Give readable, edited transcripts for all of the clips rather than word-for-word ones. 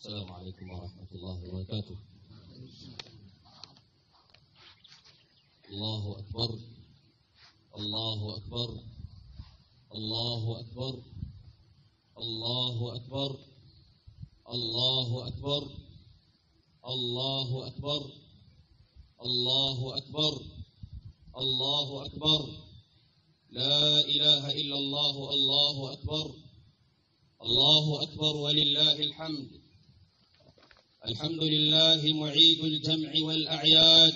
السلام عليكم ورحمة الله وبركاته. الله أكبر الله أكبر الله أكبر الله أكبر الله أكبر الله أكبر الله أكبر الله أكبر لا إله إلا الله الله أكبر الله أكبر ولله الحمد. الحمد لله معيد الجمع والأعياد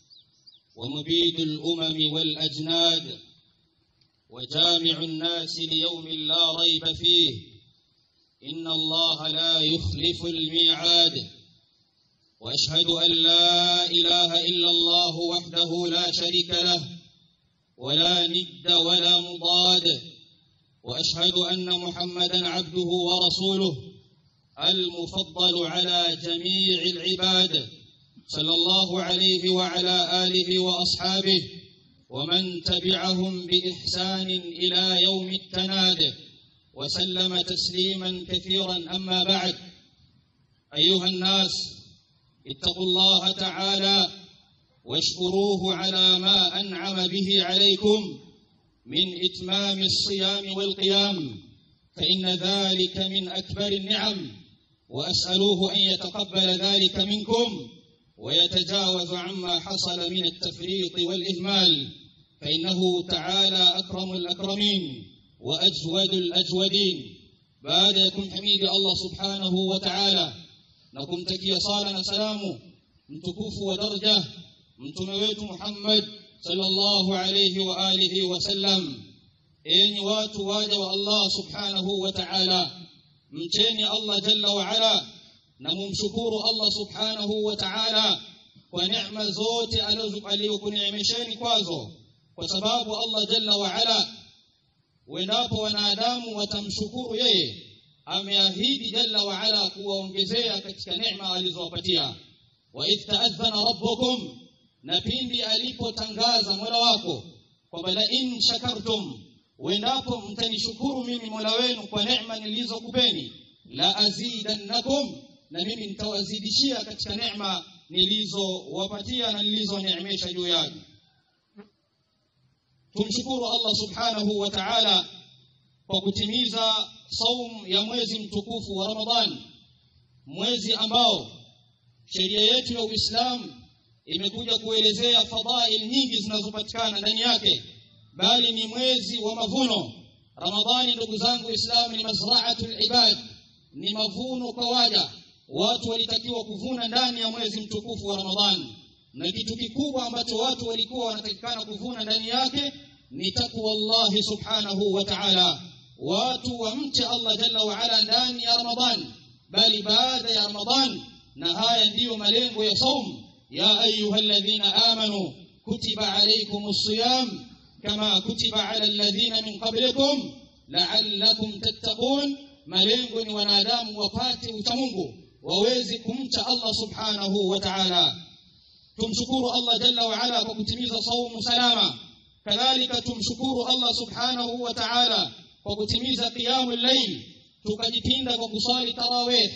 ومبيد الأمم والأجناد وجامع الناس ليوم لا ريب فيه إن الله لا يخلف الميعاد. وأشهد أن لا إله إلا الله وحده لا شريك له ولا ند ولا مضاد. وأشهد أن محمدًا عبده ورسوله المفضل على جميع العباد صلى الله عليه وعلى آله وأصحابه ومن تبعهم بإحسان إلى يوم التناد وسلم تسليما كثيرا. أما بعد، أيها الناس اتقوا الله تعالى واشكروه على ما أنعم به عليكم من إتمام الصيام والقيام، فإن ذلك من أكبر النعم، وأسألوه أن يتقبل ذلك منكم ويتجاوز عما حصل من التفريط والإهمال، فإنه تعالى أكرم الأكرمين وأجود الأجودين. بعدكم حميد الله سبحانه وتعالى نكم تكي صالنا سلام متكوف ودرجة متنويت محمد صلى الله عليه وآله وسلم. enyi watu waja wa Allah subhanahu wa ta'ala, mcheni Allah jalla wa ala na mumshukuru Allah subhanahu wa ta'ala kwa neema zote alizokuneemesheni kwazo, kwa sababu Allah jalla wa ala wendapo wanadamu watamshukuru yeye ameahidi jalla wa ala kuwaongezea katika neema alizowapatia. Wa idh ta'adhana rabbukum, na pindi alipotangaza Mola wako kwamba la in shakartum, wendapo mtanishukuru mimi Mola wenu kwa neema nilizokupeni, la azidannakum, na mimi nitawazidishia katika neema nilizowapatia na nilizoneemesha juu yenu. Tumshukuru Allah subhanahu wa ta'ala kwa kutimiza saum ya mwezi mtukufu wa Ramadhan, mwezi ambao sheria yetu ya Uislamu imekuja kuelezea fadhail nyingi zinazopatikana ndani yake, bali ni mwezi wa mavuno. Ramadhani, ndugu zangu Uislamu, ni mazra'atul ibad, ni mavuno kwa waja. Watu walitakiwa kuvuna ndani ya mwezi mtukufu wa Ramadhani, na kitu kikubwa ambacho watu walikuwa wanatakikana kuvuna ndani yake ni takwa Allah subhanahu wa ta'ala. Watu wamche Allah jalla wa ala ndani ya Ramadhani, bali baada ya Ramadhani, na haya ndiyo malengo ya saum. Ya ayyuhalladhina amanu kutiba alaykumus siyam kama kutiba ala alladhina min qablikum la'allakum tattaqun. Malengo ni wanadamu wapate uchamungu, waweze kumcha Allah subhanahu wa ta'ala. Tumshukuru Allah jalla wa ala kwa kutimiza saumu salama. Kadhalika tumshukuru Allah subhanahu wa ta'ala kwa kutimiza qiyamul layl, tukajipinda kwa kusali tarawih.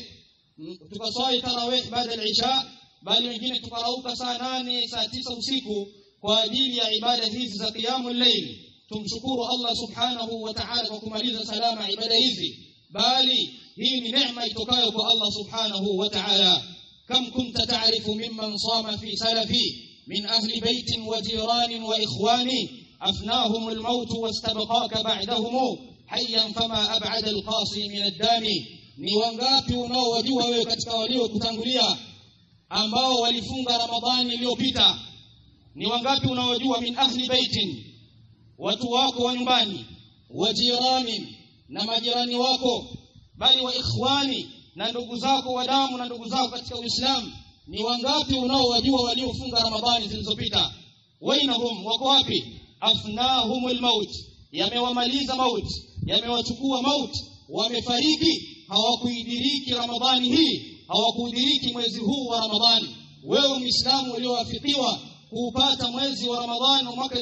Tukasali tarawih baada ya isha, bali wengine tukarauka saa 8 saa 9 usiku kwa ajili ya ibada hizi za qiyamul layl. Tumshukuru Allah subhanahu wa ta'ala kwa kumaliza salama ibada hizi, bali hii ni neema itokayo kwa Allah subhanahu wa ta'ala. Kam kunta ta'rifu mimman sama fi salafi min ahli baitin wa jiranin wa ikhwani afnahum al-maut wastabaqaka ba'dahum hayyan fama ab'ada al-qasi min ad-dami. Ni wangapi unaowajua wewe katika walio kutangulia ambao walifunga Ramadhani iliyopita? Ni wangapi unaowajua min ahli baitin, watu wako wa nyumbani, wa jirani, na majirani wako, bali wa ikhwani, na ndugu zako wa damu na ndugu zako katika Uislamu? Ni wangapi unaowajua waliofunga Ramadhani zilizopita? Wainahum, wako wapi? Afnahumul maut, yamewamaliza maut, yamewachukua maut, wamefariki, hawakuidiriki Ramadhani hii, hawakuidiriki mwezi huu wa Ramadhani. Wewe Muislamu uliowafikiwa kuupata mwezi wa Ramadhani mwaka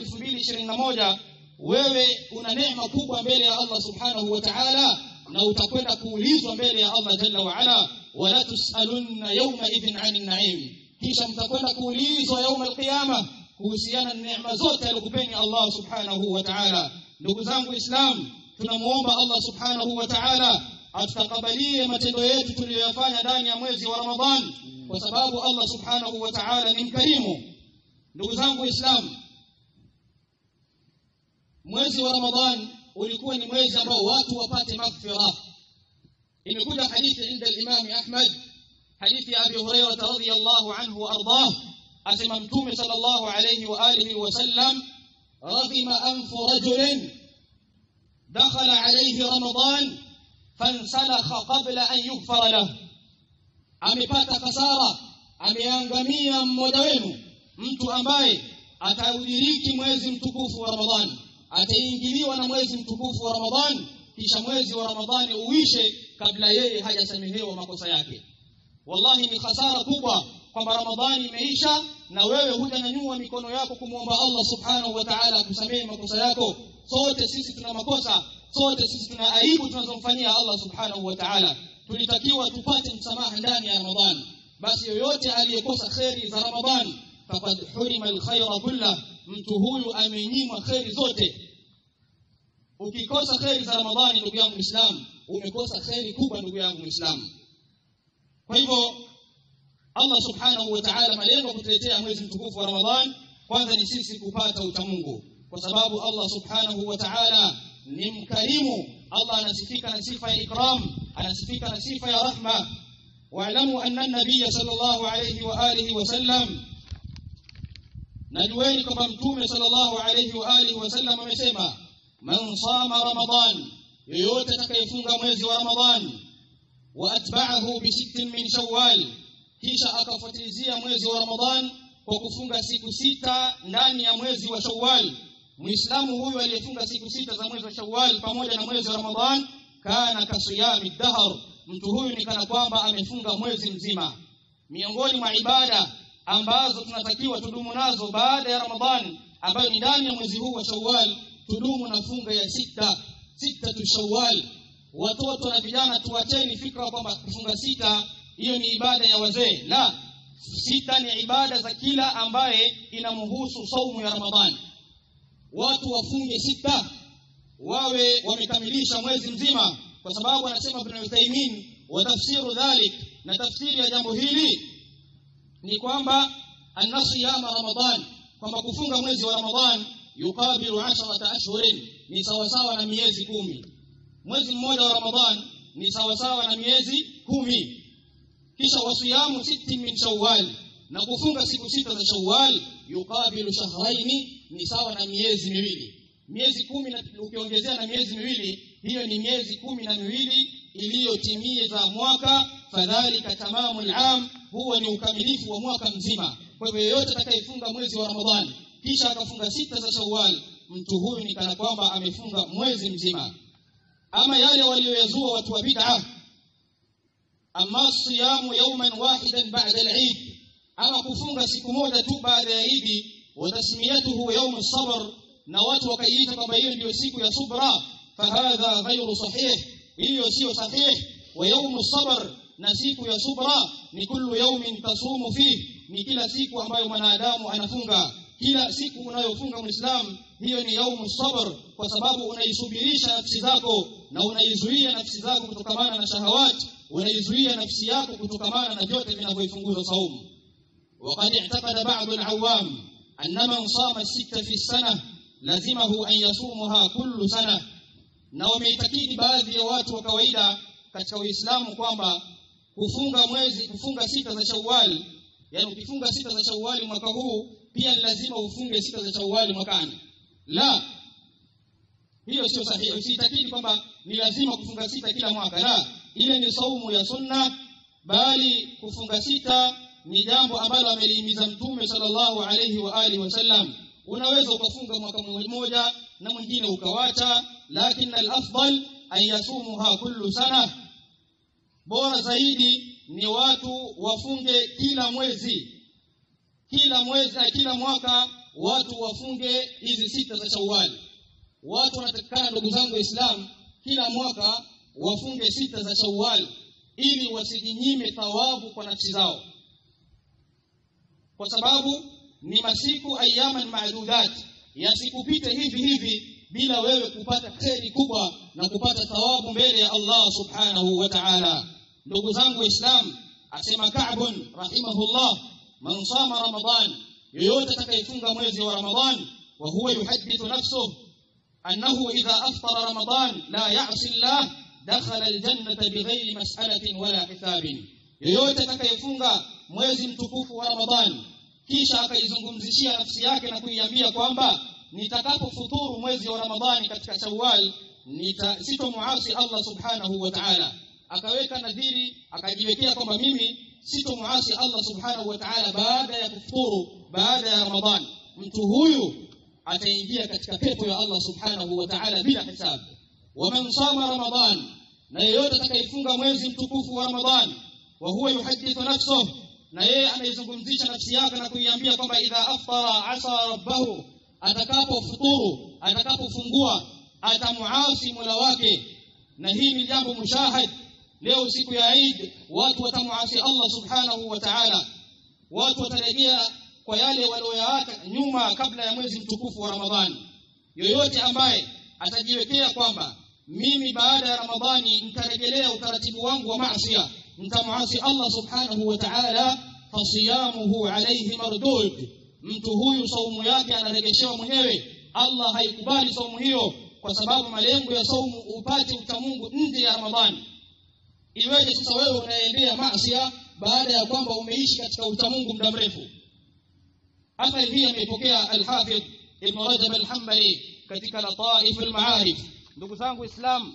2021, wewe una neema kubwa mbele ya Allah subhanahu wa ta'ala, na utakwenda kuulizwa mbele ya Allah jalla wa ala wala tusalunna yawma idhin 'anil na'im, kisha mtakwenda kuulizwa يوم القيامة kuhusiana na neema zote alizokupeni Allah subhanahu wa ta'ala. Ndugu zangu Islam, tunamuomba Allah subhanahu wa ta'ala atutakabalie matendo yetu tuliyofanya ndani ya mwezi wa Ramadhan, kwa sababu Allah subhanahu wa ta'ala ni mkarimu. Ndugu zangu Islam, mwezi wa Ramadhan ulikuwa ni mwezi ambao watu wapate maghfira. Imekuja hadithi inda al-Imam Ahmad, hadithi ya Abi Hurairah radhiyallahu anhu wa ardhah, asema Mtume sallallahu alayhi wa alihi wa sallam, raghima anfu rajulin dakhala alayhi Ramadan fansalakha qabla an yughfara lahu, amepata kasara, ameangamia mmoja wenu, mtu ambaye ataudiriki mwezi mtukufu wa Ramadhan, ataingiliwa na mwezi mtukufu wa Ramadhan, kisha mwezi wa Ramadhani uishe kabla yeye hajasamehewa makosa yake. Wallahi ni hasara kubwa kwamba Ramadhani imeisha na wewe hujanyanyua mikono yako kumuomba Allah subhanahu wa ta'ala akusamehe makosa yako. Sote sisi tuna makosa, sote sisi tuna aibu tunazomfanyia Allah subhanahu wa ta'ala. Tulitakiwa tupate msamaha ndani ya Ramadhani. Basi yoyote aliyekosa khairi za Ramadhani faqad hurima alkhayra kullah, mtu huyu amenyimwa khairi zote. Ukikosa khairi za Ramadhani, ndugu yangu Muislamu, umekosa khairi kubwa ndugu yangu Muislamu. Kwa hivyo Allah subhanahu wa ta'ala malengo kutuletea mwezi mtukufu wa Ramadhan kwanza ni sisi kupata utamungu, kwa sababu Allah subhanahu wa ta'ala ni mkarimu. Allah anasifika na sifa ya ikram, anasifika na sifa ya rahma. Wa'lamu anna an-nabiy sallallahu alayhi wa alihi wa sallam, najueni kwamba Mtume sallallahu alayhi wa alihi wa sallam amesema, man sama Ramadhan, yoyote atakayefunga mwezi wa Ramadhan, wa atba'ahu bi 6 min Shawwal, kisha akafuatilizia mwezi wa Ramadhan kwa kufunga siku 6 ndani ya mwezi wa Shawwal, Muislamu huyu aliyefunga siku 6 za mwezi wa Shawwal pamoja na mwezi wa Ramadhan, kana kasiyami dahr, mtu huyu ni kana kwamba amefunga mwezi mzima. Miongoni mwa ibada ambazo tunatakiwa tudumu nazo baada ya Ramadhan, ambayo ni ndani ya mwezi huu wa Shawwal, tudumu na funga ya 6 tu Shawwal. Watoto na vijana tuacheni fikra kwamba kufunga 6 hiyo ni ibada ya wazee. La, 6 ni ibada za kila ambaye inamhusu saumu ya Ramadhani. Watu wafunge 6 wawe wamekamilisha mwezi mzima, kwa sababu anasema Ibn Uthaymeen wa tafsiru dhalik, na tafsiri ya jambo hili ni kwamba an-siyama Ramadhan, kwamba kufunga mwezi wa Ramadhan yukabilu 10 ashhurin, ni sawa sawa na miezi 10. Mwezi mmoja wa Ramadhan ni sawa sawa na miezi 10. Kisha wasiyamu 6 min Shawwal, na kufunga siku 6 za Shawwal yukabilu shahraini, ni sawa na miezi 2. Miezi 10 na ukiongezea na miezi 2, hiyo ni miezi 12 iliyotimiza mwaka. Fadhalika tamamul am, huwa ni ukamilifu wa mwaka mzima. Kwa hivyo yeyote atakayefunga mwezi wa Ramadhani kisha akafunga 6 za Shawwal, mtu huyu ni kana kwamba amefunga mwezi mzima. Ama yale walioyazua watu wa bid'ah, amma siyamu yawman wahidan ba'da al-Eid, ama kufunga siku moja tu baada ya Eid, wa tasmiyatuhu yawm as-sabr, na watu wakaiita kwamba hiyo ndio siku ya subra, fahadha ghayru sahih, hiyo sio sahih. Wa yawm as-sabr, na siku ya subra ni kullu yawmin tasumu fihi, ni kila siku ambayo mwanadamu anafunga. Kila siku unayofunga Muislamu, hiyo ni yaumu sabr, kwa sababu unaisubirisha nafsi zako na unaizuia nafsi zako kutokamana na shahawati, unaizuia nafsi yako kutokamana na vyote vinavyoifunguza saumu. Waqad i'taqada ba'd al-awam anna man sama 6 fi sana lazimahu an yasumuha kullu sana, na wameitakidi baadhi ya watu wa kawaida katika Uislamu kwamba kufunga 6 za Shawwal, yani ukifunga 6 za Shawwal mwaka huu pia lazima ufunge 6 za Shawwal mwakani. La, hiyo sio sahihi. Usitakidi kwamba ni lazima kufunga 6 kila mwaka. La, ile ni saumu ya sunna, bali kufunga 6 ni jambo ambalo amelihimiza Mtume sallallahu alayhi wa alihi wasallam. Unaweza ukafunga mwaka mmoja na mwingine ukawacha, lakini al-afdal an yasumuha kullu sana. Bora zaidi ni watu wafunge kila mwezi na kila mwaka watu wafunge hizi 6 za Shawwal. Watu wanatakana, ndugu zangu Waislamu, kila mwaka wafunge 6 za Shawwal, ili wasijinyime thawabu kwa nafsi zao, kwa sababu ni masiku ayaman ma'dudat, yasikupite hivi bila wewe kupata kheri kubwa na kupata thawabu mbele ya Allah subhanahu wa ta'ala. Ndugu zangu Islam, asema Ka'b rahimahullah, man sama Ramadan, yoyote atakayefunga mwezi wa Ramadhan, wa huwa yuhaddithu nafsuhu annahu idha aftara Ramadan la ya'si Allah dakhala aljannata bighayri mas'alatin wala hisabin. Yoyote atakayefunga mwezi mtukufu wa Ramadhan kisha akaizungumzishia nafsi yake na kuiambia kwamba nitakapofuturu mwezi wa Ramadhani katika Shawwal sitomuasi Allah subhanahu wa ta'ala, akaweka nadhiri, akajiwekea kwamba mimi sitomuasi Allah subhanahu wa ta'ala baada ya kufuturu baada ya Ramadhani, mtu huyu ataingia katika pepo ya Allah subhanahu wa ta'ala bila hisabu. Wa man sama Ramadhan, na yeyote atakayefunga mwezi mtukufu wa Ramadhani, wa huwa yuhaddithu nafsuhu, na yeye anaizungumzisha nafsi yake na kuiambia kwamba idha aftara asa rabbahu, atakapofuturu, atakapofungua atamuasi Mola wake. Na hii ni jambo mushahid. Leo siku ya Eid watu watamuasi Allah subhanahu wa ta'ala, watu watarejea kwa yale walioyaacha nyuma kabla ya mwezi mtukufu wa Ramadhani. Yoyote ambaye atajiwekea kwamba mimi baada ya Ramadhani nitarejelea utaratibu wangu wa maasiya, nitamuasi Allah subhanahu wa ta'ala, fasiyamuhu alayhi mardud, mtu huyu saumu yake anarejeshewa mwenyewe. Allah haikubali saumu hiyo, kwa sababu malengo ya saumu upate utamungu nje ya Ramadhani. Iweje sasa wewe unaendea maasiya baada ya kwamba umeishi katika utamungu muda mrefu? Athari hii ameipokea al-Hafidh Ibn Rajab al-Hanbali katika Lataif al-Ma'arif. Ndugu zangu Islam,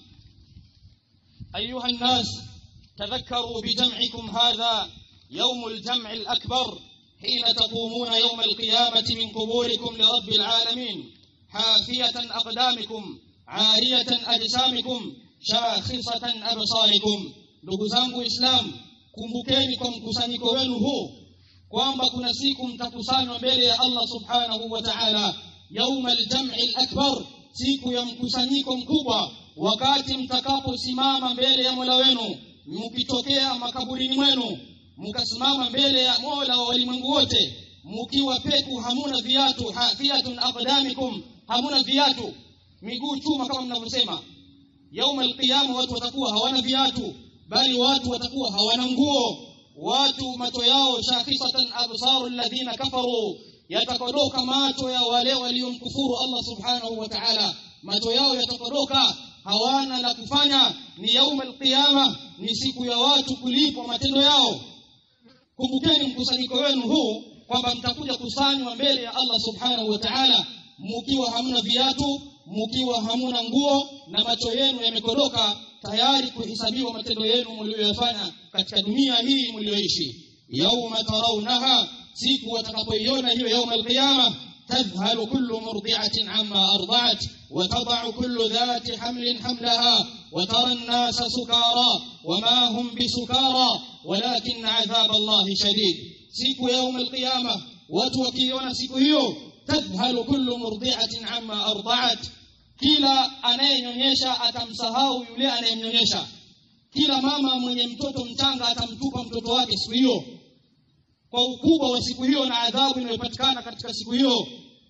ayuha an-nas, tadhakkaru bi jam'ikum hadha yawm al-jam' al-akbar hina taqumuna yawm al-qiyamati min quburikum li rabbil alamin hafiyatan aqdamikum 'ariyatan ajsamikum shakhisatan absarikum. Ndugu zangu Islam, kumbukeni kwa mkusanyiko wenu huu kwamba kuna siku mtakusanywa mbele ya Allah subhanahu wa ta'ala, yaum al-jam'i al-akbar, siku ya mkusanyiko mkubwa, wakati mtakaposimama mbele ya Mola wenu, mkitokea makaburini mwenu, mkasimama mbele ya Mola wa walimwengu wote, mkiwa peku, hamuna viatu, hafiyatun aqdamikum, hamuna viatu, miguu chuma kama mnavyosema. Yaum al-qiyama watu watakuwa hawana viatu, bali watu watakuwa hawana nguo. Watu macho yao shakhisatan absaru alladhina kafaru, yatakodoka macho ya wale waliomkufuru Allah subhanahu wa ta'ala, macho yao yatakodoka, hawana la kufanya. Ni yaum al-qiyama, ni siku ya watu kulipwa matendo yao. Kumbukeni mkusanyiko wenu huu kwamba mtakuja kusanywa mbele ya Allah subhanahu wa ta'ala mkiwa hamna viatu, mkiwa hamuna nguo, na macho yenu yamekodoka, tayari kuhesabiwa matendo yenu mlioyafanya katika dunia hii mlioishi. Yauma tarawnaha, siku watakapoiona hiyo yaum al-qiyama, tadhhalu kullu murdi'atin amma arda'at wa tad'u kullu dhati hamlin hamlaha wa tara an-nasa sukara wama hum bisukara walakin 'adhab Allah shadid. Siku ya yaum al-qiyama watu wakiona siku hiyo, tadhhalu kullu murdi'atin amma arda'at, kila anayenyonyesha atamsahau yule anayemnyonyesha. Kila mama mwenye mtoto mchanga atamtupa mtoto wake siku hiyo, kwa ukubwa wa siku hiyo na adhabu inayopatikana katika siku hiyo.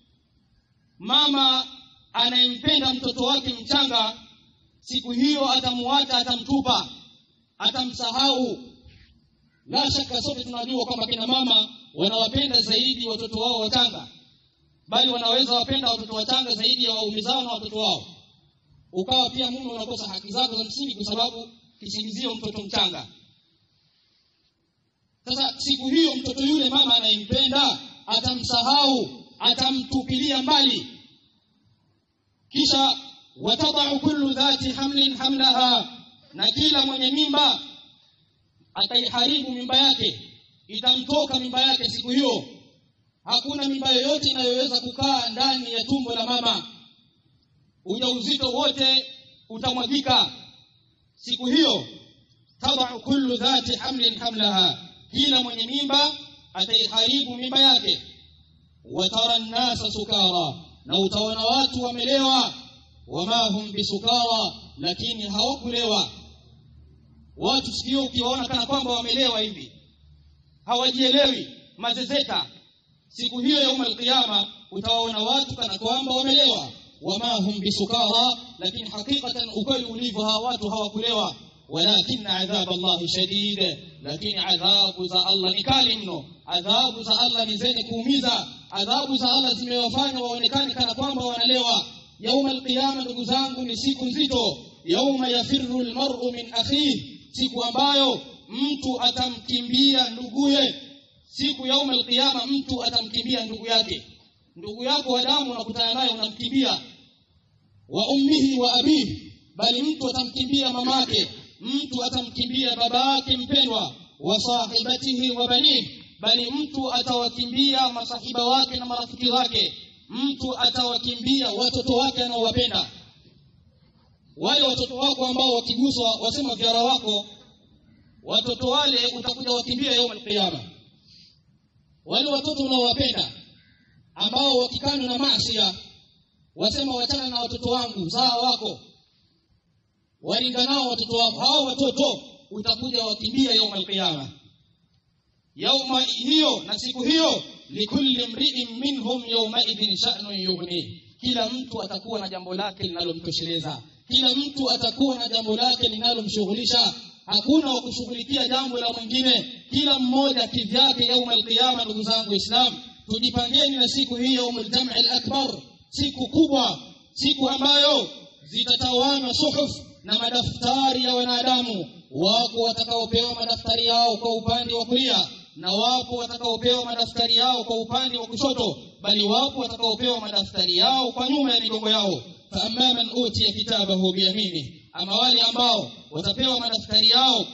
Mama anayempenda mtoto wake mchanga siku hiyo atamuacha, atamtupa, atamsahau. La shaka sote tunajua kwamba kina mama wanawapenda zaidi watoto wao wachanga, bali wanaweza wapenda watoto wachanga zaidi ya waume zao na watoto wao. Ukawa pia mume unakosa haki zako za msingi kwa sababu kisingizio mtoto mchanga. Sasa siku hiyo mtoto yule mama anayempenda atamsahau, atamtupilia mbali. Kisha watadau kullu dhati hamlin hamlaha, na kila mwenye mimba ataiharibu mimba yake, itamtoka mimba yake siku hiyo. Hakuna mimba yoyote inayoweza kukaa ndani ya tumbo la mama, ujauzito wote utamwagika siku hiyo. Tadau kullu dhati hamlin hamlaha, kila mwenye mimba ataiharibu mimba yake. Watara an-nasa sukara, na utaona watu wamelewa, wama hum bisukara, lakini hawakulewa. watu sikio ukiwaona kana kwamba wamelewa hivi, hawajielewi, mazezeka. Siku hiyo ya al-qiyama utawaona watu kana kwamba wamelewa, wama hum bisukara, lakini hakikatan ukweli ulivyo hawa watu hawakulewa. Walakin adhab Allah shadid, lakini adhabu za Allah ni kali mno. Adhabu za Allah ni zenye kuumiza. Adhabu za Allah zimewafanya waonekane kana kwamba wanalewa. Yaum al-qiyama ndugu zangu ni siku nzito. Yauma yafirru al-mar'u min akhihi, siku ambayo mtu atamkimbia nduguye. Siku yaum al-qiyama mtu atamkimbia ndugu yake. Ndugu yako wa damu unakutana naye unamkimbia. Wa ummihi wa abihi, bali mtu atamkimbia mamake, mtu atamkimbia baba yake mpendwa. Wa sahibatihi wa banihi, bali mtu atawakimbia masahiba wake na marafiki wake. Mtu atawakimbia watoto wake anaowapenda. Wale watoto wako ambao wakiguswa wasema vyara wako, watoto wale utakuja wakimbia yaum al-qiyama. Wale watoto unaowapenda ambao wakikana na maasi wasema wachana na watoto wangu, zaa wako, walinda nao watoto wako, hao watoto utakuja wakimbia yaum al-qiyama. Yauma hiyo na siku hiyo, likulli mri'in minhum yawma idhin sha'nun yughni, kila mtu atakuwa na jambo lake linalomtosheleza, kila mtu atakuwa na jambo lake linalomshughulisha. Hakuna wa kushughulikia jambo la mwingine, kila mmoja kivyake yaum al-qiyama. Ndugu zangu Waislamu, tujipangeni na siku hii yaumul jam'i al-akbar, siku kubwa, siku ambayo zitatawanywa suhuf na madaftari ya wanadamu. Wako watakaopewa madaftari yao kwa upande wa kulia, na wapo watakaopewa madaftari yao kwa upande wa kushoto, bali wapo watakaopewa madaftari yao kwa nyuma ya migongo yao. Fa amma man utiya kitabahu biyamini, ama wale ambao watapewa madaftari yao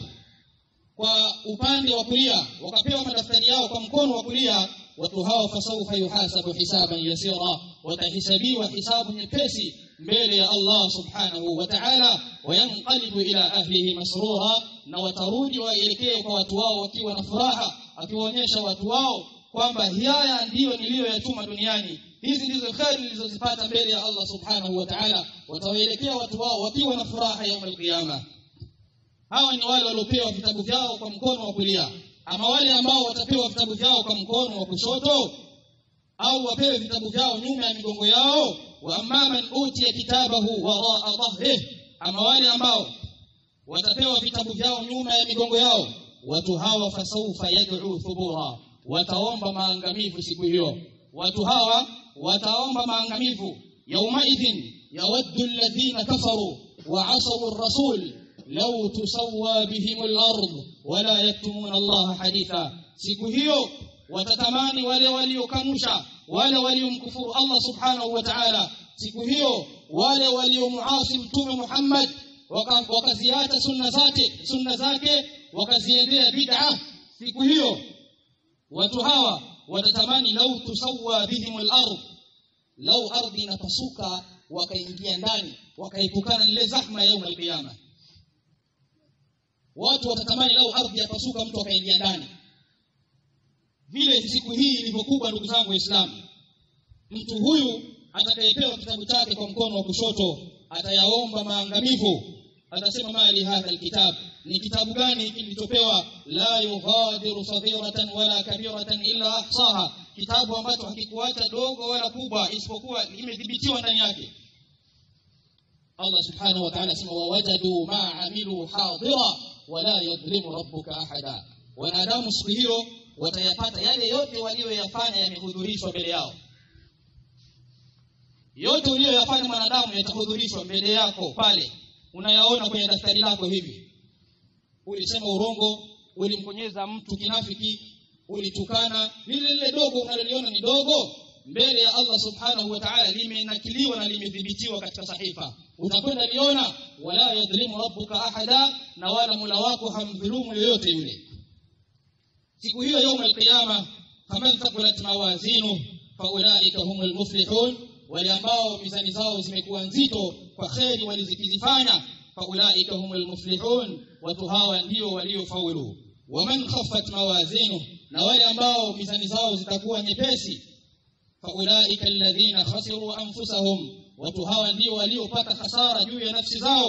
kwa upande wa kulia, wakapewa madaftari yao kwa mkono wa kulia, watu hao fasawfa yuhasabu hisaban yasira, watahisabiwa hisabu nyepesi mbele ya Allah subhanahu wa ta'ala. Wayanqalibu ila ahlihi masrura, na watarudi waelekee kwa watu wao wakiwa na furaha, akiwaonyesha watu wao kwamba haya ndiyo niliyoyatuma duniani, hizi ndizo khairi nilizozipata mbele ya Allah subhanahu wa ta'ala. Watawaelekea watu wao wakiwa na furaha yaum al-qiyama. Hawa ni wale waliopewa vitabu vyao kwa mkono wa kulia. Ama wale ambao watapewa vitabu vyao kwa mkono wa kushoto, au wapewe vitabu vyao nyuma ya migongo yao. Wa amma man utiya kitabahu wara'a dhahrihi, ama wale ambao watapewa vitabu vyao nyuma ya migongo yao, watu hawa fasawfa yad'u thubura, wataomba maangamivu siku hiyo. Watu hawa wataomba maangamivu. Yauma idhin yawaddu alladhina kafaru wa 'asaw ar-rasul law tusawwa bihim al-ard wa la yaktumuna Allah haditha. Siku hiyo watatamani wale waliokanusha, wale waliomkufuru Allah subhanahu wa ta'ala. Siku hiyo wale waliomuasi mtume Muhammad wakaziacha sunna zake wakaziendea bid'a, siku hiyo watu hawa watatamani lau tusawwa bihim al-ard, lau ardhi inapasuka wakaingia ndani, wakaepukana ile zahma yaum al-qiyama. Watu watatamani lau ardhi yapasuka mtu akaingia ndani. Vile siku hii ilivyokuwa ndugu zangu Waislamu, mtu huyu atakayepewa kitabu chake kwa mkono wa kushoto atayaomba maangamivu. Atasema mali hadha alkitab, ni kitabu gani kilichopewa? La yughadiru saghiratan wala kabiratan illa ahsaha, kitabu ambacho hakikuacha dogo wala kubwa isipokuwa imedhibitiwa ndani yake. Allah subhanahu wa ta'ala sema wawajadu ma amilu hadira wala yadhlimu rabbuka ahada. Wanadamu siku hiyo watayapata yale yote walioyafanya yamehudhurishwa mbele yao. Yote uliyoyafanya mwanadamu yatahudhurishwa mbele yako pale. Unayaona kwenye daftari lako hivi. Ulisema urongo, ulimkonyeza mtu kinafiki, ulitukana, lile dogo unaloliona ni dogo, mbele ya Allah subhanahu wa ta'ala limenakiliwa na limedhibitiwa katika sahifa. Utakwenda liona, wala yadhlimu rabbuka ahada, na wala Mola wako hamdhulumu yoyote yule. Siku hiyo yaum al-qiyama, faman thaqulat mawazinu faulaika humul muflihun, wale ambao mizani zao zimekuwa nzito kwa khairi walizikizifanya, faulaika humul muflihun, watu hawa ndio waliofaulu. Waman khaffat mawazinu, na wale ambao mizani zao zitakuwa nyepesi, faulaika alladhina khasiru anfusahum, watu hawa ndio waliopata hasara juu ya nafsi zao.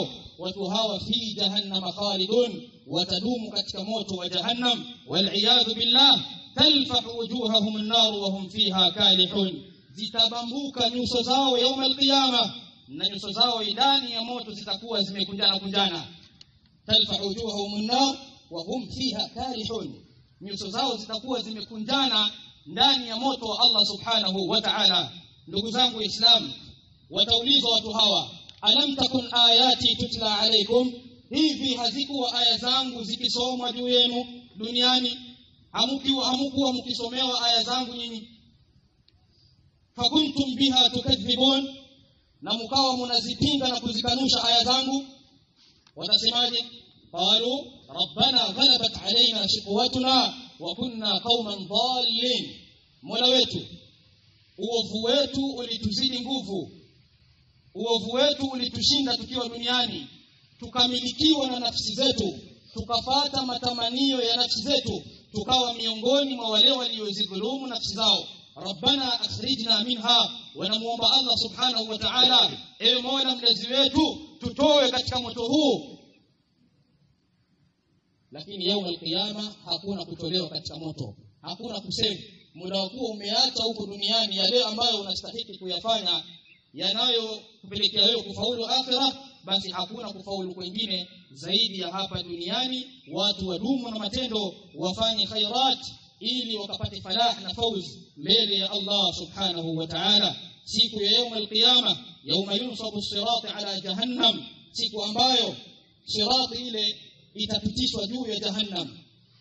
watu hawa fi jahannam khalidun, watadumu katika moto wa jahannam, wal billah. Talfahu wujuhahum an-nar wa hum fiha kalihun, zitabambuka nyuso zao يوم القيامه, na nyuso zao ndani ya moto zitakuwa zimekunjana. Talfahu wujuhahum an-nar wa hum fiha kalihun, nyuso zao zitakuwa zimekunjana ndani ya moto wa Allah subhanahu wa ta'ala. Ndugu zangu Waislamu, wataulizwa watu hawa, alam takun ayati tutla alaykum, hivi hazikuwa aya zangu zikisomwa juu yenu duniani? Hamkuwa mkisomewa aya zangu nyinyi? Fakuntum biha tukadhibun, na mkawa mnazipinga na kuzikanusha aya zangu. Watasemaje? qalu rabbana ghalabat alaina shiqwatuna wa kunna qauman dhalin, mola wetu, uovu wetu ulituzidi nguvu, uovu wetu ulitushinda tukiwa duniani, tukamilikiwa na nafsi zetu, tukafata matamanio ya nafsi zetu, tukawa miongoni mwa wale waliozidhulumu nafsi zao. Rabbana akhrijna minha, wanamuomba Allah subhanahu wa ta'ala, ewe Mola mlezi wetu, tutoe katika moto huu. Lakini يوم القيامه hakuna kutolewa katika moto, hakuna kusema muda wako umeacha huko duniani yale ambayo unastahili kuyafanya yanayo kupelekea wewe kufaulu akhirah, basi hakuna kufaulu kwingine zaidi ya hapa duniani. Watu wadumu na matendo, wafanye khairat ili wakapate falah na fauz mbele ya Allah subhanahu wa ta'ala. Siku ya يوم القيامه, يوم ينصب الصراط على جهنم, siku ambayo sirat ile itapitishwa juu ya jahannam.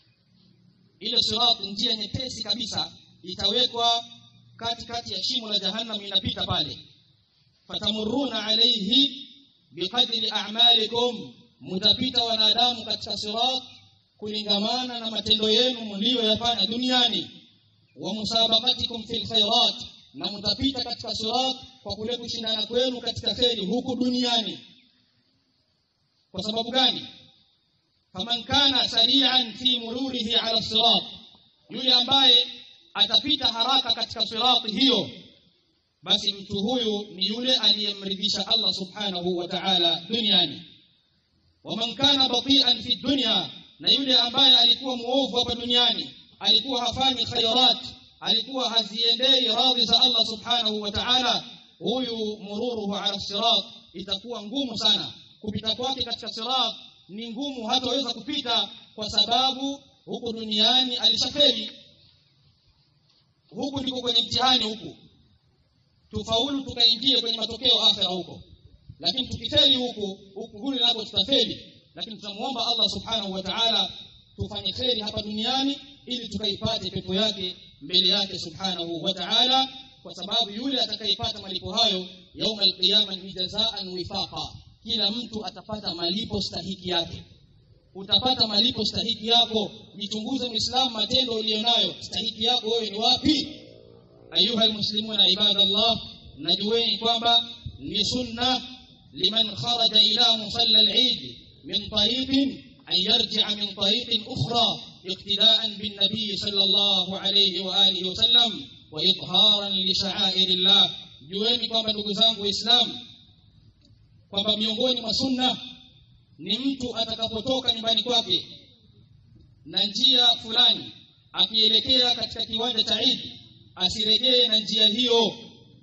Ile sirat, njia nyepesi kabisa, itawekwa katikati ya shimo la jahannam, inapita pale. Fatamuruna alayhi biqadri a'malikum, mtapita wanadamu katika sirat kulingamana na matendo yenu mlioyafanya duniani. Wa musabaqatikum fil khairat, na mtapita katika sirat kwa kule kushindana kwenu katika khairi huku duniani. Kwa sababu gani? faman kana sari'an fi mururihi ala sirat, yule ambaye atapita haraka katika sirat hiyo, basi mtu huyu ni yule aliyemridhisha Allah subhanahu wa ta'ala duniani. Waman kana bati'an fi dunya, na yule ambaye alikuwa muovu hapa duniani, alikuwa hafanyi khairat, alikuwa haziendei radhi za Allah subhanahu wa ta'ala, huyu mururuhu ala sirat itakuwa ngumu sana. Kupita kwake katika sirat ni ngumu, hataweza kupita kwa sababu huko duniani alishafeli. Huku ndiko kwenye mtihani, huku tufaulu tukaingie kwenye matokeo akhira huko. Lakini tukifeli huku kule nako tutafeli. Lakini tunamuomba Allah subhanahu wa ta'ala tufanye khairi hapa duniani ili tukaipate pepo yake mbele yake subhanahu wa ta'ala, kwa sababu yule atakayepata malipo hayo يوم القيامه ni jazaan wifaqa, kila mtu atapata malipo stahiki yake. Utapata malipo stahiki yako. Jichunguze Muislamu, matendo ulionayo stahiki yako wewe ni wapi? Ayuha almuslimuna ibadallah, najueni kwamba ni sunna liman kharaja ila musalla al-eid min tariqin an yarji'a min tariqin ukhra iqtida'an bin nabiy sallallahu alayhi wa alihi wa sallam wa idharan li sha'airillah. Jueni kwamba ndugu zangu Waislamu, kwamba miongoni mwa sunna ni mtu atakapotoka nyumbani kwake na njia fulani akielekea katika kiwanja cha Eid, asirejee na njia hiyo,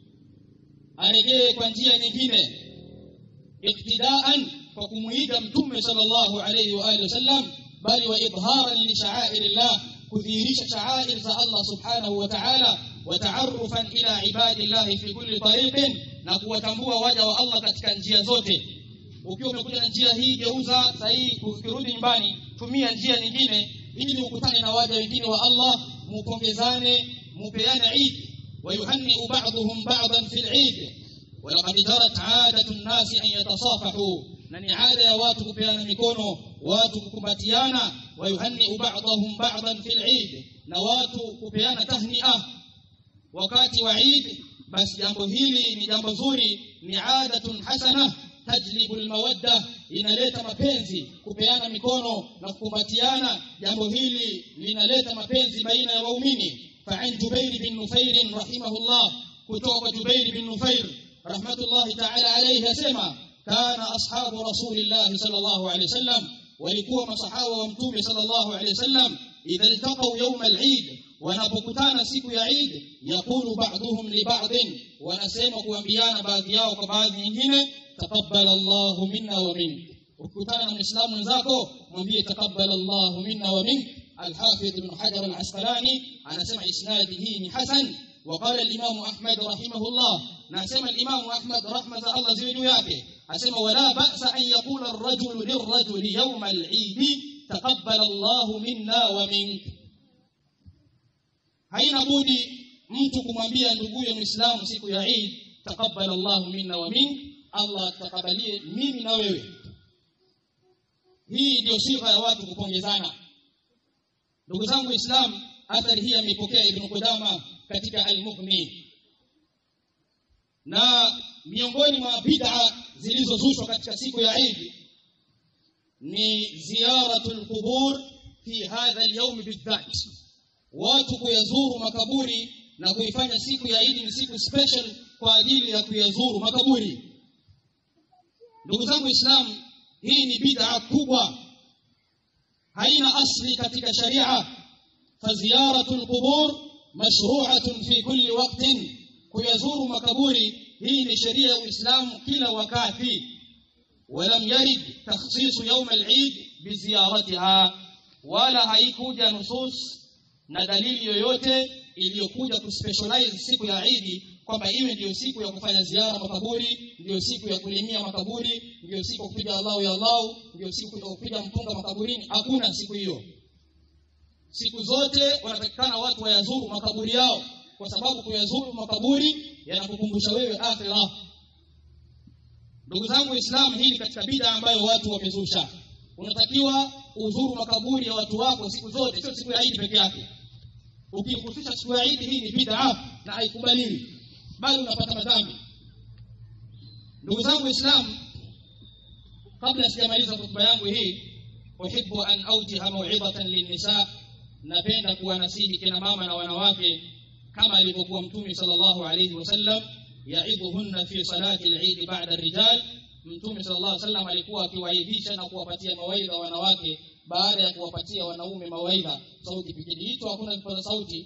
arejee kwa njia nyingine, iktidaan, kwa kumuiga mtume sallallahu alayhi wa alihi wasallam, bali wa idharan li sha'airillah, kudhihirisha sha'air za Allah subhanahu wa ta'ala, wa ta'arrufan ila ibadillahi fi kulli tariqin, na kuwatambua waja wa Allah katika njia zote. Ukiwa umekuja na njia hii, geuza sahihi. Ukirudi nyumbani, tumia njia nyingine ili ukutane na waja wengine wa Allah, mupongezane, mupeane Eid. ويهنئ بعضهم بعضا في العيد ولقد جرت عادة الناس أن يتصافحوا، نني عادة يا watu kupeana mikono, watu kukumbatiana. ويهنئ بعضهم بعضا في العيد, na watu kupeana tahni'a wakati wa Eid. Basi jambo hili ni jambo zuri, ni adatun hasana tajlibu almawadda, inaleta mapenzi. Kupeana mikono na kukumbatiana, jambo hili linaleta mapenzi baina ya waumini. فعن جبير بن نفير رحمه الله, kutoka Jubair bin Nufair rahmatullahi ta'ala alayhi, asema kana ashabu rasulillah sallallahu alayhi wasallam walikuwa masahaba wa mtume sallallahu alayhi wasallam idha iltaqaw yawm al-eid wanapokutana siku ya Eid yakulu ba'dhum li ba'din wanasema kuambiana baadhi yao kwa baadhi nyingine taqabbal Allahu minna wa mink. Ukutana na muislamu mwenzako mwambie taqabbal Allahu minna wa mink. Al-Hafidh Ibn Hajar Al-Asqalani anasema isnadi hii ni hasan. وقال الامام احمد رحمه الله نسمع الامام احمد رحمه الله زيد yake asema wala ba'sa an yaqula ar-rajulu lir-rajuli yawm al-eid taqabbal Allahu minna wa mink. Haina budi mtu kumwambia nduguye muislamu siku ya Eid taqabbal Allahu minna wa mink, Allah takabalie mimi na wewe. Hii ndio sifa ya watu kupongezana. Ndugu zangu Islam, athari hii amepokea Ibn Qudama katika Al-Mughni. Na miongoni mwa bid'a zilizozushwa katika siku ya Eid ni ziyaratul qubur fi hadha al-yawm bidhat. Watu kuyazuru makaburi na kuifanya siku ya Eid ni siku special kwa ajili ya kuyazuru makaburi. Ndugu zangu Islam, hii ni bid'a kubwa, haina asli katika sharia. Faziyaratul qubur mashru'atun fi kulli waqtin, kuyazuru makaburi hii ni sheria ya Uislamu kila wakati. Walam yarid takhsis yawm al-eid biziyaratiha, wala haikuja nusus na dalili yoyote iliyokuja kuspecialize siku ya Eid kwamba iwe ndio siku ya kufanya ziara makaburi, ndio siku ya kulimia makaburi, ndio siku ya kupiga Allahu ya Allah, ndio siku ya kupiga mpunga makaburini. Hakuna siku hiyo. Siku zote wanatakikana watu wayazuru makaburi yao, kwa sababu kuyazuru makaburi yanakukumbusha wewe akhira. Ndugu zangu Islam, hii katika bid'a ambayo watu wamezusha. Unatakiwa uzuru makaburi ya watu wako siku zote, sio siku ya Eid peke yake. Ukihusisha siku ya Eid, hii ni bid'a na haikubaliwi, bali unapata madhambi. Ndugu zangu Islam, kabla sijamaliza hotuba yangu hii, uhibbu an awjiha maw'idatan lin-nisa, napenda kuwanasihi kina mama na wanawake kama alivyokuwa Mtume sallallahu alayhi wasallam yaidhuhunna fi salati al-Eid ba'da ar-rijal. Mtume sallallahu alayhi wasallam alikuwa akiwaidhisha na kuwapatia mawaidha wanawake baada ya kuwapatia wanaume mawaidha. Sauti kipindi hicho hakuna kipaza sauti,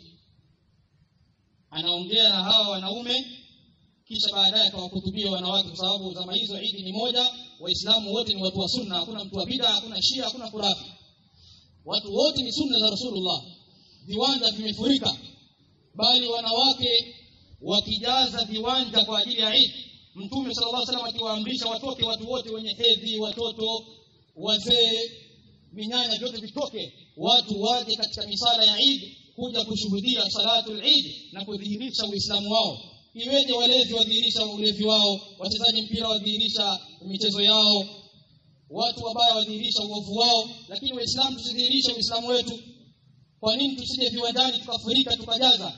anaongea na hawa wanaume kisha baadaye akawahutubia wanawake, kwa sababu zama hizo Eid ni moja, waislamu wote ni watu wa sunna, hakuna mtu wa bid'a, hakuna shia, hakuna khurafi. Watu wote ni sunna za Rasulullah. Viwanja vimefurika, bali wanawake wakijaza viwanja kwa ajili ya Eid. Mtume sallallahu alaihi wasallam akiwaamrisha watoke watu wote wenye hedhi, watoto, wazee, minyanya, vyote vitoke, watu waje katika misala ya Eid kuja kushuhudia salatul Eid na kudhihirisha Uislamu wao. Iweje walezi wadhihirisha ulevi wao, wachezaji mpira wadhihirisha michezo yao, watu wabaya wadhihirisha uovu wao, lakini Waislamu tusidhihirishe Uislamu wetu? Kwa nini tusije viwanjani tukafurika tukajaza?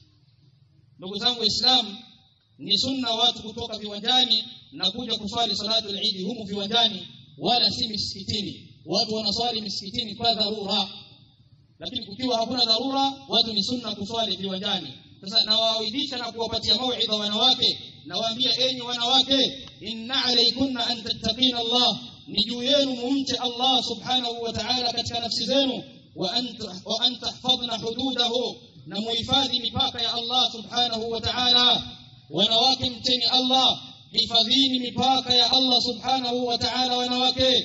Ndugu zangu Waislamu, ni sunna watu kutoka viwanjani na kuja kuswali salatul Eid humu viwanjani, wala si misikitini. Watu wanaswali misikitini kwa dharura, lakini kukiwa hakuna dharura, watu ni sunna kuswali viwanjani. Sasa nawaidhisha na kuwapatia mauidha wanawake, nawaambia enyi wanawake, inna alaykunna an tattaqina Allah, ni juu yenu mumche Allah subhanahu wa ta'ala katika nafsi zenu, wa an tahfadhna hududahu, na muhifadhi mipaka ya Allah subhanahu wa ta'ala. Wanawake mcheni Allah, hifadhini mipaka ya Allah subhanahu wa ta'ala wanawake.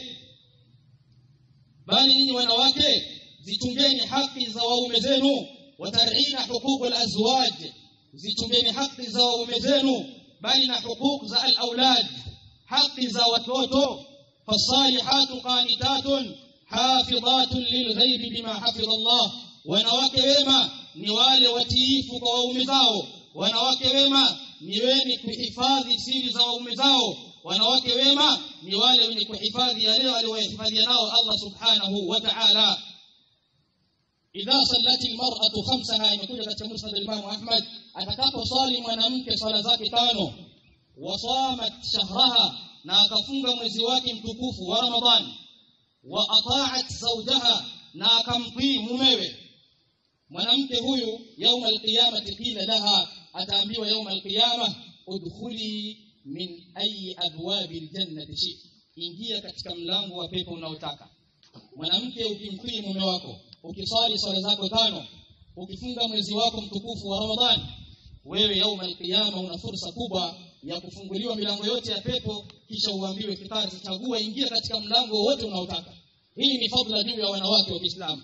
Bali ninyi wanawake zichungeni haki za waume zenu, watar'ina huquq al-azwaj, zichungeni haki za waume zenu, bali na huquq za al-aulad, haki za watoto. Fasalihatu qanitatun hafidhatun lilghaibi bima hafidha Allah, wanawake wema ni wale watiifu kwa waume zao. Wanawake wema ni wenye kuhifadhi siri za waume zao. Wanawake wema ni wale wenye kuhifadhi yale waliohifadhi nao Allah subhanahu wa ta'ala. Idha sallati almar'atu khamsaha, imekuja katika musnad al-Imam Ahmad, atakaposali mwanamke swala zake 5, wasamat shahraha, na akafunga mwezi wake mtukufu wa Ramadhan, wa ata'at zawjaha, na akamtii mumewe, mwanamke huyu yaum al-qiyamah qila laha, ataambiwa yaum al-qiyamah udkhuli min ayi abwabil jannati shi, ingia katika mlango wa pepo unaotaka. Mwanamke ukimtii mume wako, ukisali swala zako 5, ukifunga mwezi wako mtukufu wa Ramadhani, wewe yauma al-qiyama una fursa kubwa ya kufunguliwa milango yote ya pepo, kisha uambiwe kitari, chagua, ingia katika mlango wote unaotaka. Hii ni fadhila juu ya wanawake wa Kiislamu.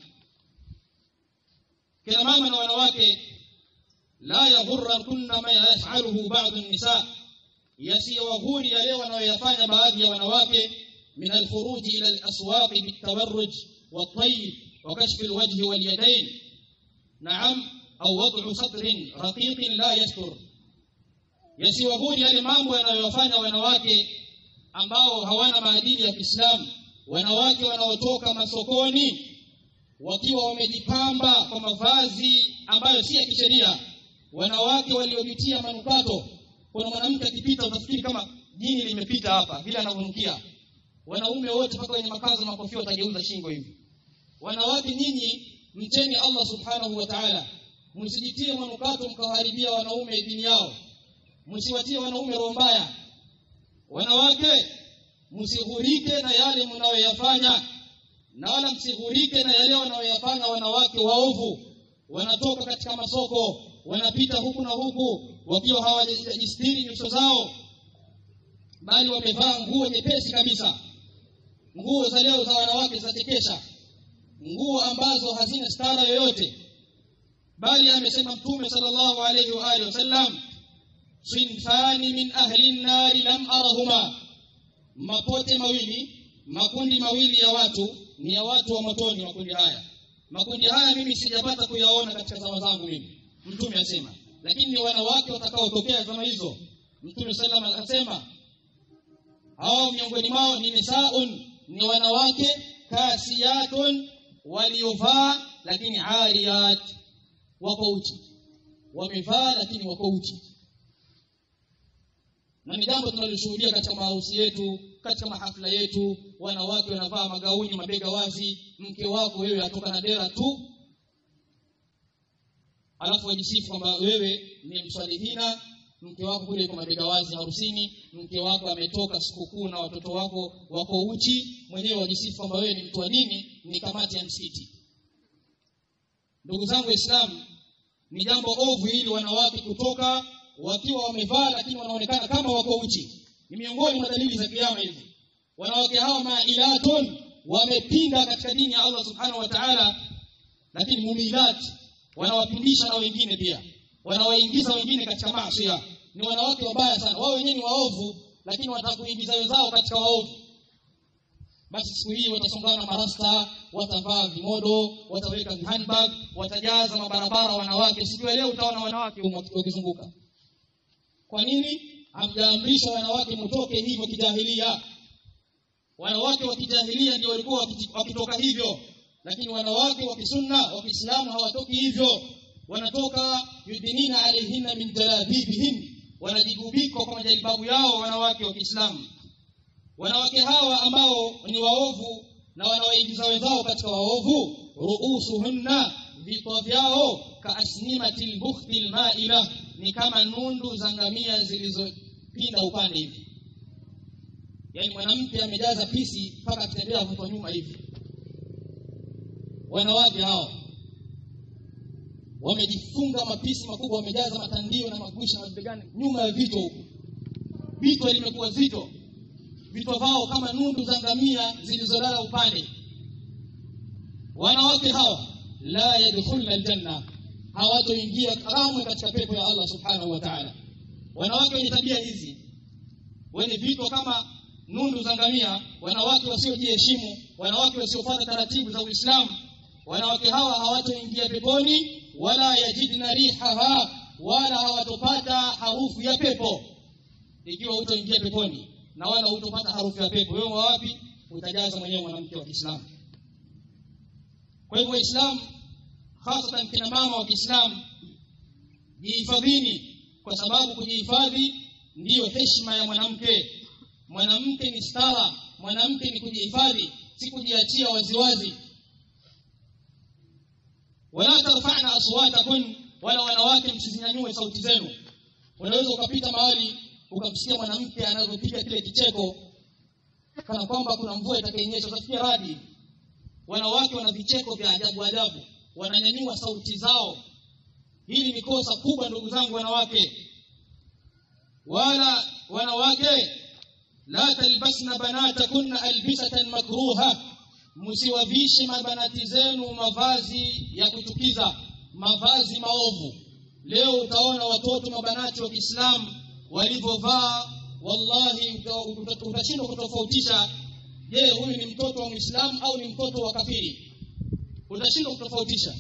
Kina mama na wanawake, la yaghurrankunna ma yaf'aluhu ba'd an-nisa, yasiwaghuri yale wanayoyafanya baadhi ya wanawake, min al-khuruj ila al-aswaq bit-tabarruj wat-tayyib wa kashf al-wajh wal-yadayn, na'am, au wad'u sadrin raqiqin la yastur. Yasiwaghuri yale mambo yanayofanya wanawake ambao hawana maadili ya Kiislamu, wanawake wanaotoka masokoni wakiwa wamejipamba kwa mavazi ambayo si ya kisheria, wanawake waliojitia manukato. Kuna mwanamke akipita utafikiri kama jini limepita hapa vile anavonukia. Wanaume wote mpaka wenye makazo na kofia watageuza shingo hivi. Wanawake nyinyi, mcheni Allah subhanahu wa ta'ala, msijitie manukato mkaharibia wanaume dini yao, msiwatie wanaume roho mbaya. Wanawake, msighurike na yale mnayoyafanya, na wala msighurike na yale wanayoyafanya wanawake waovu. Wanatoka katika masoko, wanapita huku na huku wakiwa hawajistiri nyuso zao, bali wamevaa nguo nyepesi kabisa. Nguo za leo za wanawake zatekesha, nguo ambazo hazina stara yoyote. Bali amesema Mtume sallallahu alayhi wa alihi wasallam, sinfani min ahli an-nar lam arahuma, mapote mawili, makundi mawili ya watu, ni ya watu wa motoni. Makundi haya, makundi haya mimi sijapata kuyaona katika zama zangu mimi, Mtume asema, lakini ni wanawake watakaotokea zama hizo. Mtume sallallahu alayhi akasema, hao miongoni mwao ni nisaun, ni wanawake kasiyatun, waliovaa lakini ariyat, wako uchi. Wamevaa lakini wako uchi. Na ni jambo tunaloshuhudia katika maharusi yetu, katika mahafla yetu, wanawake wanavaa magauni, mabega wazi. Mke wako wewe atoka na dera tu, alafu wajisifu kwamba wewe ni msalihina. Mke wako kule kwa mabega wazi harusini, mke wako ametoka sikukuu na watoto wako wako uchi, mwenyewe wajisifu kwamba wewe ni mtu wa dini, ni kamati ya msikiti. Ndugu zangu Waislamu, ni jambo ovu hili wanawake kutoka wakiwa wamevaa lakini wanaonekana kama wako uchi. Ni miongoni mwa dalili za kiyama hizi. Wanawake hawa mailatun, wamepinga katika dini ya Allah subhanahu wa ta'ala, lakini mumilat, wanawapindisha na wengine pia, wanawaingiza wengine katika maasi. Ni wanawake wabaya sana. Wao wenyewe ni waovu, lakini wanataka kuingiza wenzao katika waovu. Basi siku hii watasongana marasta, watavaa vimodo, wataweka handbag, watajaza mabarabara wanawake. Siku leo utaona wanawake wakizunguka. Kwa nini? Hamjaamrishwa wanawake mtoke hivyo kijahilia. Wanawake wa kijahilia ndio walikuwa wakitoka hivyo, lakini wanawake wa kisunna wa Kiislamu hawatoki hivyo. Wanatoka yudinina alayhinna min jalabibihin, wanajigubika kwa majalibabu yao wanawake wa Kiislamu. Wanawake hawa ambao ni waovu na wanaoingiza wenzao katika waovu, ruusuhunna, vichwa vyao kaasnimatil bukhtil maila, ni kama nundu za ngamia zilizopinda upande hivi. Yaani mwanamke amejaza pisi mpaka akitembea kwa nyuma hivi. Wanawake hao wamejifunga mapisi makubwa, wamejaza matandio na magusha mabegani nyuma ya vichwa huko. Vichwa limekuwa zito, vichwa vao kama nundu za ngamia zilizolala upande. Wanawake hawa la yadkhuluna aljanna, hawatoingia kamwe katika pepo ya Allah subhanahu wa ta'ala. Wanawake wenye tabia hizi, wenye vichwa kama nundu za ngamia, wanawake wasiojiheshimu, wanawake wasiofuata taratibu za Uislamu, wanawake hawa hawatoingia peponi, wala yajidna rihaha, wala hawatopata harufu ya pepo. Ikiwa hutoingia peponi na wala hutopata harufu ya pepo, wewe wapi? Utajaza mwenyewe mwanamke wa Kiislamu. Kwa hivyo Waislamu, hasa kina mama wa Kiislamu, jihifadhini, kwa sababu kujihifadhi ndiyo heshima ya mwanamke. Mwanamke ni stara, mwanamke ni kujihifadhi, si kujiachia waziwazi. Wala tarfa'na aswatakum, wala wanawake msizinyanyue sauti zenu. Unaweza ukapita mahali ukamsikia mwanamke anazopiga kile kicheko kana kwamba kuna mvua itakayenyesha, utafikia radi. Wanawake wana vicheko vya ajabu ajabu, wananyanyua sauti zao. Hili ni kosa kubwa ndugu zangu wanawake. Wala wanawake la talbasna banatakunna albisatan makruha, msiwavishe mabanati zenu mavazi ya kuchukiza, mavazi maovu. Leo utaona watoto mabanati wa Kiislamu walivyovaa, wallahi utashindwa kutofautisha, je, huyu ni mtoto wa Muislamu au ni mtoto wa kafiri? Utashindwa kutofautisha.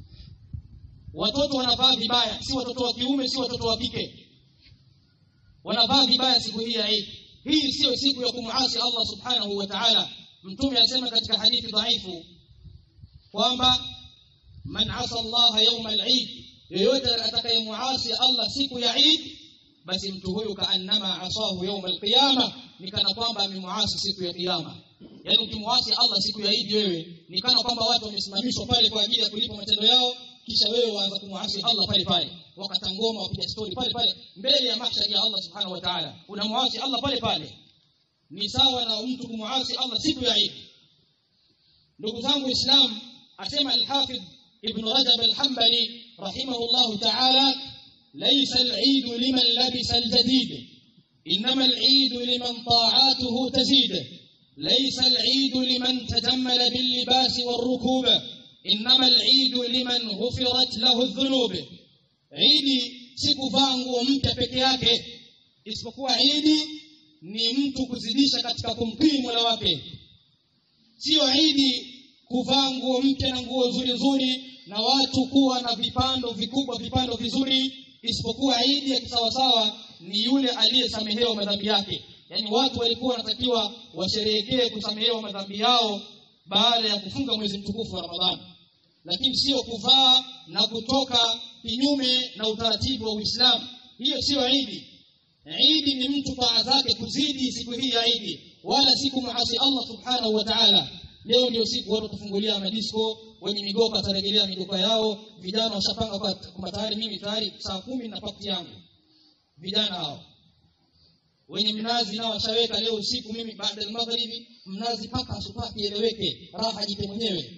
Watoto wanavaa vibaya, si watoto wa kiume, si watoto wa kike. Wanavaa vibaya siku hii ya Eid. Hii sio siku ya kumuasi Allah subhanahu wa ta'ala. Mtume anasema katika hadithi dhaifu kwamba man asa Allah yawm al-Eid, yoyote atakayemuasi Allah siku ya Eid, basi mtu huyo kaannama asahu yawm al-qiyama, ni kana kwamba amemuasi siku ya kiyama. Yaani ukimuasi Allah siku ya Eid, wewe ni kana kwamba watu wamesimamishwa pale kwa ajili ya kulipa matendo yao, kisha wewe waanza kumuasi Allah pale pale, wakati ngoma wapiga story pale pale mbele ya mahshari ya Allah subhanahu wa ta'ala, unamuasi Allah pale pale. Ni sawa na mtu kumuasi Allah siku ya Eid. Ndugu zangu Islam, asema al-Hafidh Ibn Rajab al-Hanbali rahimahullah ta'ala, laysa al-Eid liman labisa al-jadid, inma al-Eid liman ta'atuhu tazid. laysa al-Eid liman tajammala bil-libas war-rukub, inma al-Eid liman ghufirat lahu adh-dhunub. Eid si kuvaa nguo mpya peke yake, isipokuwa Eid ni mtu kuzidisha katika kumtii Mola wake. Sio Eid kuvaa nguo mpya na nguo nzuri na watu kuwa na vipando vikubwa, vipando vizuri, isipokuwa Eid ya kisawasawa ni yule aliyesamehewa madhambi yake. Yaani watu walikuwa wanatakiwa washerehekee kusamehewa madhambi yao baada ya kufunga mwezi mtukufu wa Ramadhani, lakini sio kuvaa na kutoka kinyume na utaratibu wa Uislamu. Hiyo sio Eid. Eid ni mtu taa zake kuzidi siku hii ya Eid, wala siku muasi Allah subhanahu wa ta'ala. Leo ndio siku watu kufungulia madisco, wenye migoka tarejelea migoka yao, vijana washapanga kwa tayari. Mimi tayari saa 10 na pakti yangu. Vijana hao wenye mnazi nao washaweka leo usiku, mimi baada ya magharibi mnazi paka asupaki eleweke, raha jipe mwenyewe.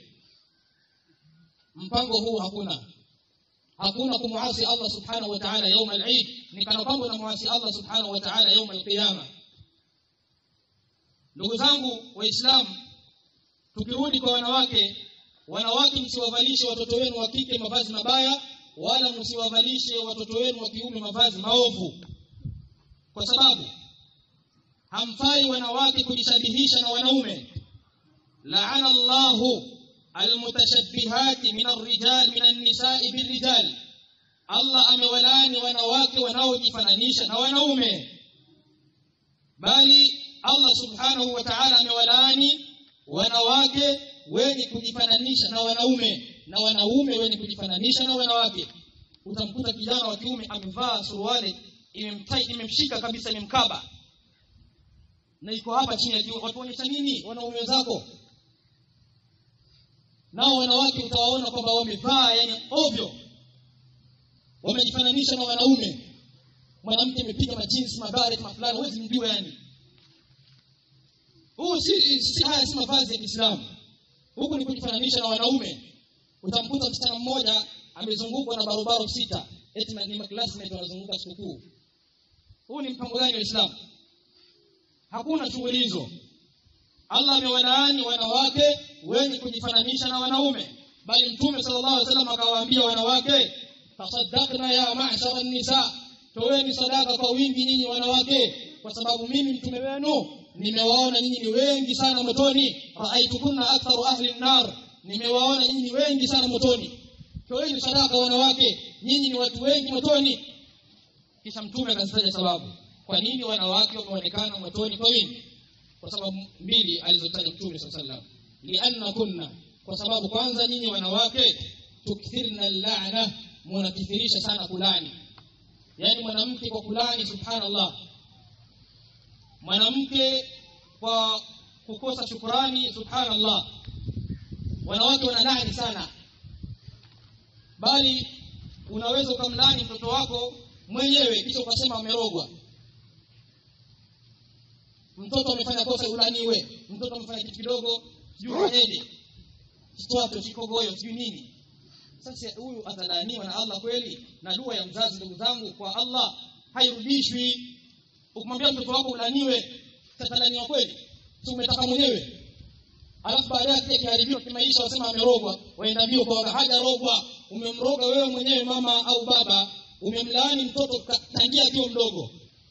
Mpango huu hakuna kumuasi Allah subhanahu wa ta'ala يوم العيد, ni kana kwamba unamuasi Allah subhanahu wa ta'ala يوم القيامه. Ndugu zangu waislamu, tukirudi kwa wanawake msiwavalishe watoto wenu wa kike mavazi mabaya, wala msiwavalishe watoto wenu wa kiume mavazi maovu, kwa sababu hamfai wanawake kujishabihisha na wanaume. La'ana Allahu almutashabbihati min ar-rijal min an-nisa'i bir-rijal, Allah amewalaani wanawake wanaojifananisha na wanaume. Bali Allah subhanahu wa ta'ala amewalaani wanawake wenye kujifananisha na wanaume na wanaume wenye kujifananisha na wanawake. Utamkuta kijana wa kiume amevaa suruali imemshika kabisa, imemkaba na iko hapa chini ya juu. Watu waonyesha nini? Wanaume zako. Nao wanawake utawaona kwamba wamevaa yani ovyo, wamejifananisha na wanaume. Mwanamke amepiga majinsi mabare mafulani, huwezi mjua yani. Huu haya si mavazi ya Kiislamu. Huku ni kujifananisha na wanaume. Utamkuta msichana mmoja amezungukwa na barobaro 6, eti ni classmate wanazunguka sikukuu. Huu ni mpango gani wa Uislamu? Hakuna shughuli hizo. Allah amewalaani wanawake wenye kujifananisha na wanaume, bali Mtume sallallahu alaihi wasallam akawaambia wanawake, tasaddaqna ya ma'shara an-nisa, toeni sadaka kwa wingi nyinyi wanawake, kwa sababu mimi mtume wenu nimewaona nyinyi ni wengi sana motoni. Ra'aytukunna aktharu ahli an-nar, nimewaona nyinyi ni wengi sana motoni. Toeni sadaka wanawake, nyinyi ni watu wengi motoni. Kisha Mtume akasema sababu kwa nini wanawake wameonekana motoni kwa wingi. Kwa sababu mbili alizotaja Mtume sallallahu alaihi wasallam. Lianna kunna, kwa sababu kwanza nyinyi wanawake tukthirna al-la'na, mnakithirisha sana kulani. Yani mwanamke kwa kulani, subhanallah, mwanamke kwa kukosa shukrani, subhanallah, wanawake wanalani sana. Bali unaweza ukamlani mtoto wako mwenyewe kisha ukasema amerogwa. mtoto amefanya kosa ulaniwe, mtoto amefanya kitu kidogo juu aende kitoto kikogoyo sio nini. Sasa huyu atalaaniwa na Allah kweli? Na dua ya mzazi ndugu zangu kwa Allah hairudishwi. Ukimwambia mtoto wako ulaniwe, tatalaaniwa kweli? Si umetaka mwenyewe. Alafu baadaye akiharibiwa kimaisha wasema amerogwa, waenda mbio kwa hajarogwa. Umemroga wewe mwenyewe mama au baba, umemlaani mtoto tangia akiwa mdogo.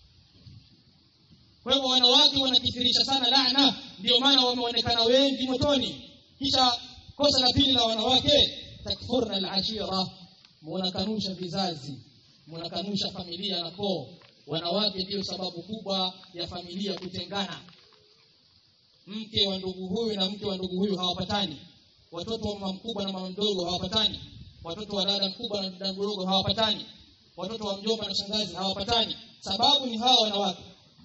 Kwa hivyo wanawake wanakithirisha sana laana, ndio maana wameonekana wengi motoni. Kisha kosa la pili la wanawake, takfurna al-ashira, mnakanusha vizazi, mnakanusha familia na koo. Wanawake ndio sababu kubwa ya familia kutengana. Mke wa ndugu huyu na mke wa ndugu huyu hawapatani. Watoto wa mama mkubwa na mama mdogo hawapatani. Watoto wa dada mkubwa na dada mdogo hawapatani. Watoto wa mjomba na shangazi hawapatani. Sababu ni hawa wanawake.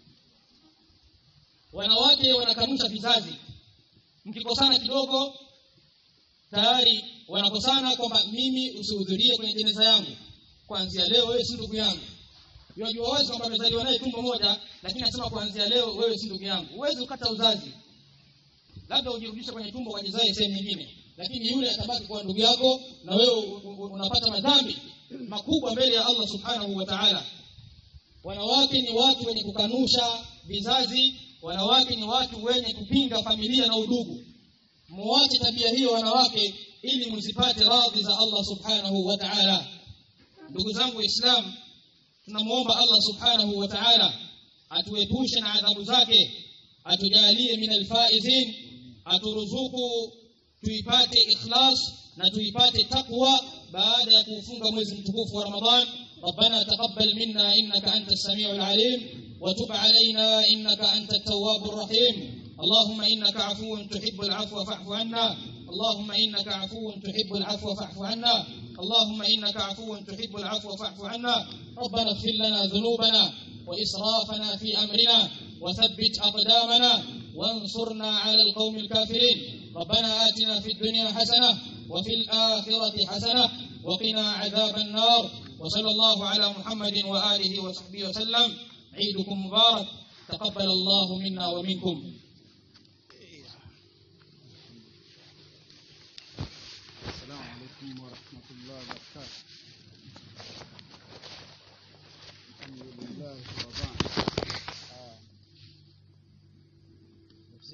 Wanawake wanakanusha vizazi. Mkikosana kidogo tayari wanakosana kwamba mimi usihudhurie kwenye jeneza yangu. Kuanzia leo wewe si ndugu yangu. Unajua wazi kwamba amezaliwa naye tumbo moja, lakini anasema kuanzia leo wewe si ndugu yangu. Uweze ukata uzazi. Labda ujirudishe kwenye tumbo ukajizae sehemu nyingine, lakini yule atabaki kwa ndugu yako na wewe unapata madhambi makubwa mbele ya Allah Subhanahu wa Ta'ala. Wanawake ni watu wenye kukanusha vizazi, wanawake ni watu wenye kupinga familia na udugu. Muache tabia hiyo wanawake ili msipate radhi za Allah Subhanahu wa Ta'ala. Ndugu zangu Waislamu, tunamuomba Allah Subhanahu wa Ta'ala atuepushe na adhabu zake, atujalie min alfaizin, aturuzuku tuipate ikhlas na tuipate taqwa baada ya kufunga mwezi mtukufu wa Ramadhan. ربنا تقبل منا إنك أنت السميع العليم وتب علينا إنك أنت التواب الرحيم. اللهم إنك عفو تحب العفو فاعف عنا. اللهم إنك عفو تحب العفو فاعف عنا. اللهم إنك عفو تحب العفو فاعف عنا. ربنا اغفر لنا ذنوبنا وإسرافنا في أمرنا وثبت أقدامنا وانصرنا على القوم الكافرين. ربنا آتنا في الدنيا حسنة وفي الآخرة حسنة وقنا عذاب النار. وصلى الله على محمد وآله وصحبه وسلم. عيدكم مبارك، تقبل الله منا ومنكم. السلام عليكم ورحمة الله وبركاته.